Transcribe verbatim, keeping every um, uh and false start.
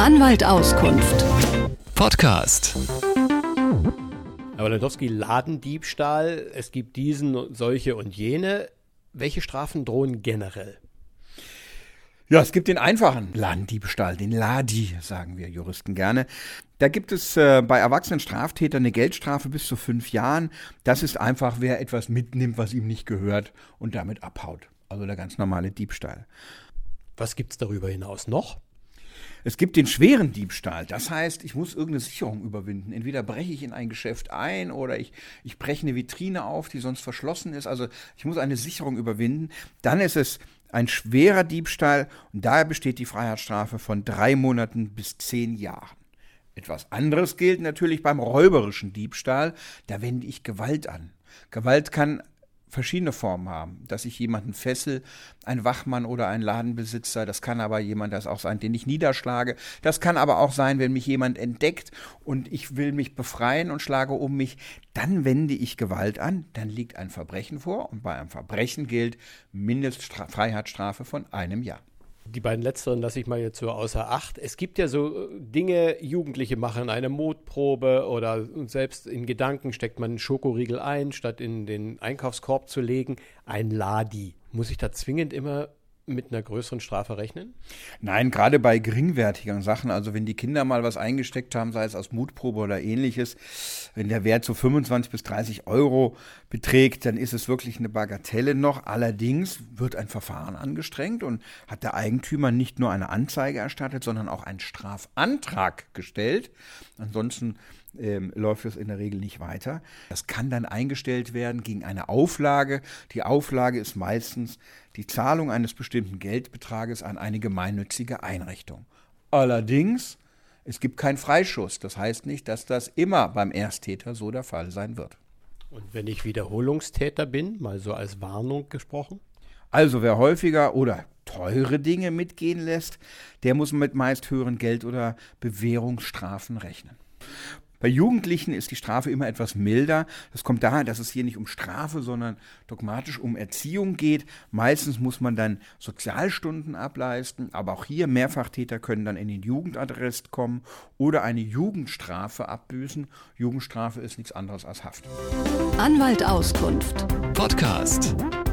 Anwalt Auskunft. Podcast. Herr Walendowski, Ladendiebstahl, es gibt diesen, solche und jene. Welche Strafen drohen generell? Ja, es gibt den einfachen Ladendiebstahl, den Ladi, sagen wir Juristen gerne. Da gibt es äh, bei erwachsenen Straftätern eine Geldstrafe bis zu fünf Jahren. Das ist einfach, wer etwas mitnimmt, was ihm nicht gehört und damit abhaut. Also der ganz normale Diebstahl. Was gibt es darüber hinaus noch? Es gibt den schweren Diebstahl. Das heißt, ich muss irgendeine Sicherung überwinden. Entweder breche ich in ein Geschäft ein oder ich, ich breche eine Vitrine auf, die sonst verschlossen ist. Also ich muss eine Sicherung überwinden. Dann ist es ein schwerer Diebstahl und daher besteht die Freiheitsstrafe von drei Monaten bis zehn Jahren. Etwas anderes gilt natürlich beim räuberischen Diebstahl. Da wende ich Gewalt an. Gewalt kann verschiedene Formen haben, dass ich jemanden fessel, ein Wachmann oder ein Ladenbesitzer, das kann aber jemand das auch sein, den ich niederschlage, das kann aber auch sein, wenn mich jemand entdeckt und ich will mich befreien und schlage um mich, dann wende ich Gewalt an, dann liegt ein Verbrechen vor und bei einem Verbrechen gilt Mindestfreiheitsstrafe von einem Jahr. Die beiden letzteren lasse ich mal jetzt so außer Acht. Es gibt ja so Dinge, Jugendliche machen eine Mutprobe oder selbst in Gedanken steckt man einen Schokoriegel ein, statt in den Einkaufskorb zu legen. Ein Ladi. Muss ich da zwingend immer mit einer größeren Strafe rechnen? Nein, gerade bei geringwertigen Sachen, also wenn die Kinder mal was eingesteckt haben, sei es aus Mutprobe oder ähnliches, wenn der Wert so fünfundzwanzig bis dreißig Euro beträgt, dann ist es wirklich eine Bagatelle noch. Allerdings wird ein Verfahren angestrengt und hat der Eigentümer nicht nur eine Anzeige erstattet, sondern auch einen Strafantrag gestellt. Ansonsten Ähm, läuft es in der Regel nicht weiter. Das kann dann eingestellt werden gegen eine Auflage. Die Auflage ist meistens die Zahlung eines bestimmten Geldbetrages an eine gemeinnützige Einrichtung. Allerdings, es gibt keinen Freischuss. Das heißt nicht, dass das immer beim Ersttäter so der Fall sein wird. Und wenn ich Wiederholungstäter bin, mal so als Warnung gesprochen? Also wer häufiger oder teure Dinge mitgehen lässt, der muss mit meist höheren Geld- oder Bewährungsstrafen rechnen. Bei Jugendlichen ist die Strafe immer etwas milder. Das kommt daher, dass es hier nicht um Strafe, sondern dogmatisch um Erziehung geht. Meistens muss man dann Sozialstunden ableisten, aber auch hier Mehrfachtäter können dann in den Jugendarrest kommen oder eine Jugendstrafe abbüßen. Jugendstrafe ist nichts anderes als Haft. Anwalt Auskunft. Podcast.